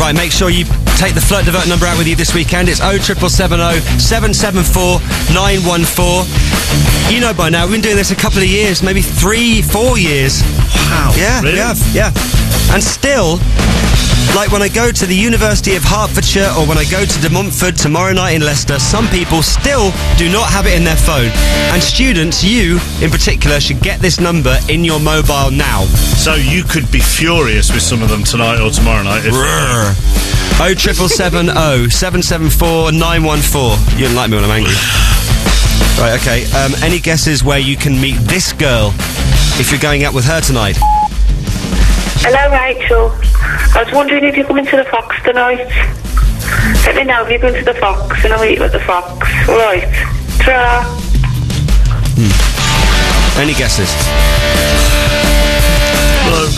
Right, make sure you take the Flirt Divert number out with you this weekend. It's 07770 774 914. You know by now, we've been doing this a couple of years, maybe 3-4 years. Wow. Yeah, really? yeah. And still, like when I go to the University of Hertfordshire or when I go to De Montfort tomorrow night in Leicester, some people still do not have it in their phone. And students, you in particular, should get this number in your mobile now. So you could be furious with some of them tonight or tomorrow night. 07770 774 914. You don't like me when I'm angry. Right, okay. Any guesses where you can meet this girl if you're going out with her tonight? Hello, Rachel. I was wondering if you're coming to the Fox tonight. Let me know if you're going to the Fox and I'll meet you at the Fox. All right. Ta-ra. Any guesses? Hello.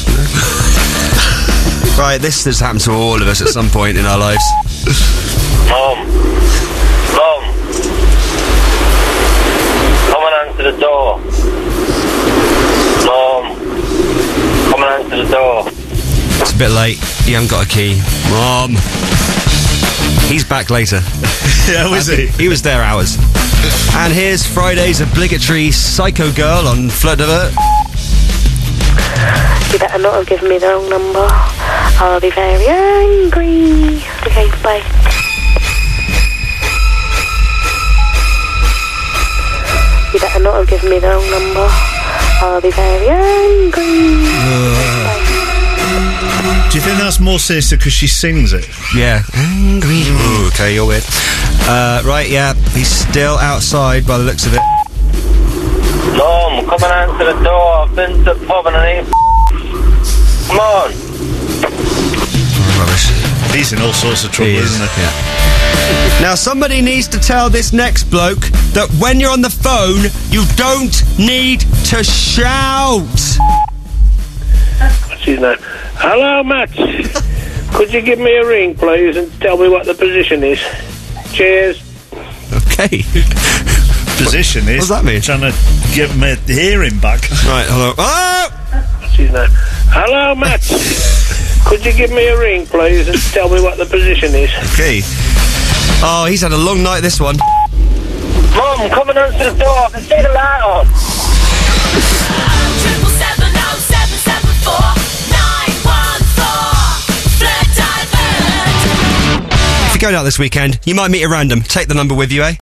Right, this has happened to all of us at some point in our lives. Mom. Come and answer the door. Mom. Come and answer the door. It's a bit late. You haven't got a key. Mom. He's back later. Yeah, was he? He was there hours. And here's Friday's obligatory Psycho Girl on Flirt Divert. You better not have given me the wrong number. I'll be very angry. Okay, bye. You better not have given me the wrong number. I'll be very angry. Do you think that's more sinister because she sings it? Yeah. Angry. Ooh, okay, you're weird. Right, yeah. He's still outside by the looks of it. Mom, come and answer the door. I've been to the pub and I need Come on. Rubbish. He's in all sorts of trouble, isn't he? Yeah. Now, somebody needs to tell this next bloke that when you're on the phone, you don't need to shout. What's his name? Hello, Matt. Could you give me a ring, please, and tell me what the position is? Cheers. Okay. Position is... What does that mean? Trying to get my hearing back. Right, hello. Oh! What's his name? Hello, Matt. Could you give me a ring, please, and tell me what the position is? Okay. Oh, he's had a long night, this one. Mom, come and answer the door. I can see the light on. 777-774-914. If you're going out this weekend, you might meet a random. Take the number with you, eh?